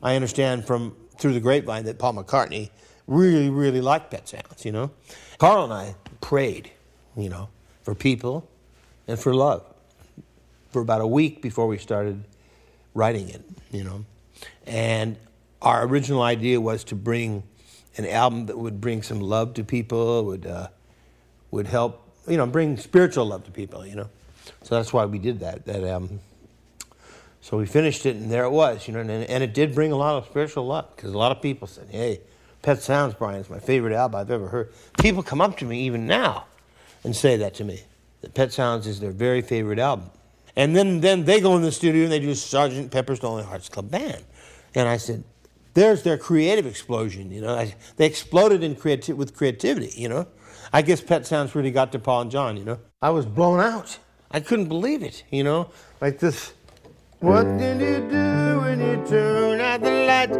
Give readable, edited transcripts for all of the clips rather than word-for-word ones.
I understand through the grapevine that Paul McCartney really, really liked Pet Sounds, you know. Carl and I prayed, you know, for people and for love for about a week before we started writing it, you know. And our original idea was to bring an album that would bring some love to people, would help, you know, bring spiritual love to people, you know. So that's why we did that album. So we finished it, and there it was, you know, and it did bring a lot of spiritual love, because a lot of people said, hey, Pet Sounds, Brian, is my favorite album I've ever heard. People come up to me even now and say that to me, that Pet Sounds is their very favorite album. And then they go in the studio and they do Sgt. Pepper's Lonely Hearts Club Band. And I said, there's their creative explosion, you know. They exploded with creativity, you know. I guess Pet Sounds really got to Paul and John, you know. I was blown out. I couldn't believe it, you know. Like this, what did you do when you turn out the lights?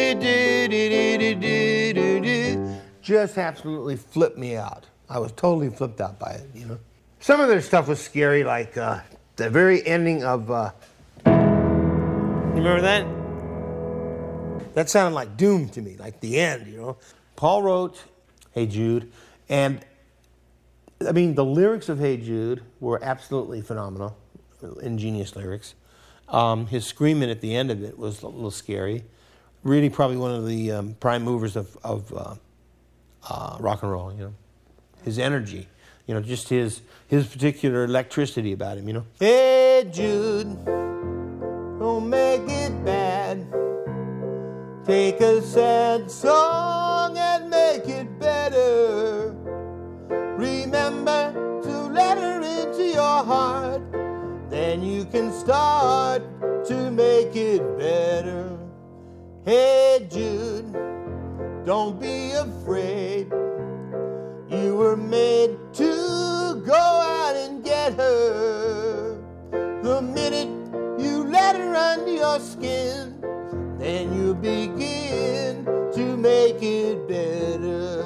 Just absolutely flipped me out. I was totally flipped out by it, you know. Some of their stuff was scary, like the very ending of... You remember that? That sounded like doom to me, like the end, you know. Paul wrote Hey Jude, and I mean, the lyrics of Hey Jude were absolutely phenomenal, ingenious lyrics. His screaming at the end of it was a little scary. Really probably one of the prime movers of rock and roll, you know. His energy, you know, just his particular electricity about him, you know. Hey Jude, don't make it bad. Take a sad song and make it better. Remember to let her into your heart. Then you can start to make it better. Hey Jude, don't be afraid. You were made to go out and get her. The minute you let her under your skin, then you begin to make it better.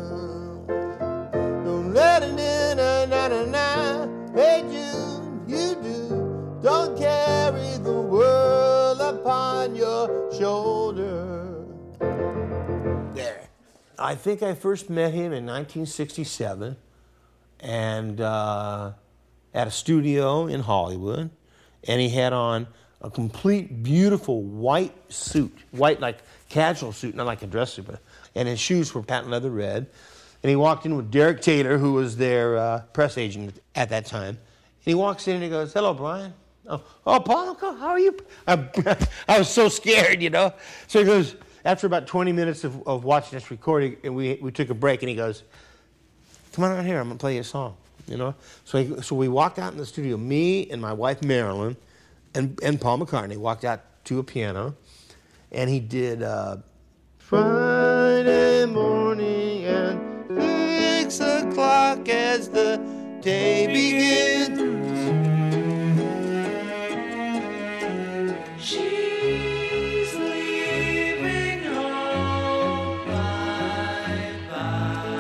Don't let it in, na-na-na-na. Hey Jude, you do. Don't carry the world upon your shoulder. There. I think I first met him in 1967 and at a studio in Hollywood, and he had on a complete, beautiful white suit, white like casual suit, not like a dress suit, and his shoes were patent leather red. And he walked in with Derek Taylor, who was their press agent at that time. And he walks in and he goes, hello, Brian. Oh, Paul, how are you? I was so scared, you know. So he goes, after about 20 minutes of watching us recording, and we took a break, and he goes, come on out here, I'm going to play you a song, you know. So we walked out in the studio, me and my wife, Marilyn, and Paul McCartney walked out to a piano, and he did Friday morning at 6 o'clock as the day begins. She's leaving home, bye-bye.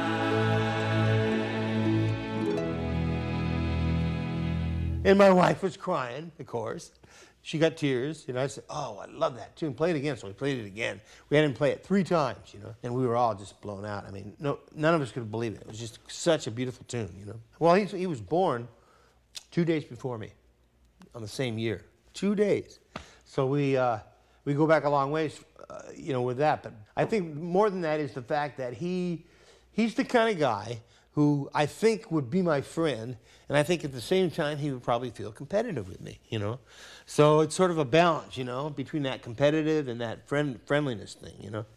And my wife was crying, of course. She got tears, and I said, oh, I love that tune. Play it again. So we played it again. We had him play it 3 times, you know, and we were all just blown out. I mean, none of us could believe it. It was just such a beautiful tune, you know. Well, he was born 2 days before me on the same year. 2 days. So we go back a long ways, you know, with that. But I think more than that is the fact that he's the kind of guy who I think would be my friend, and I think at the same time he would probably feel competitive with me, you know. So it's sort of a balance, you know, between that competitive and that friendliness thing, you know.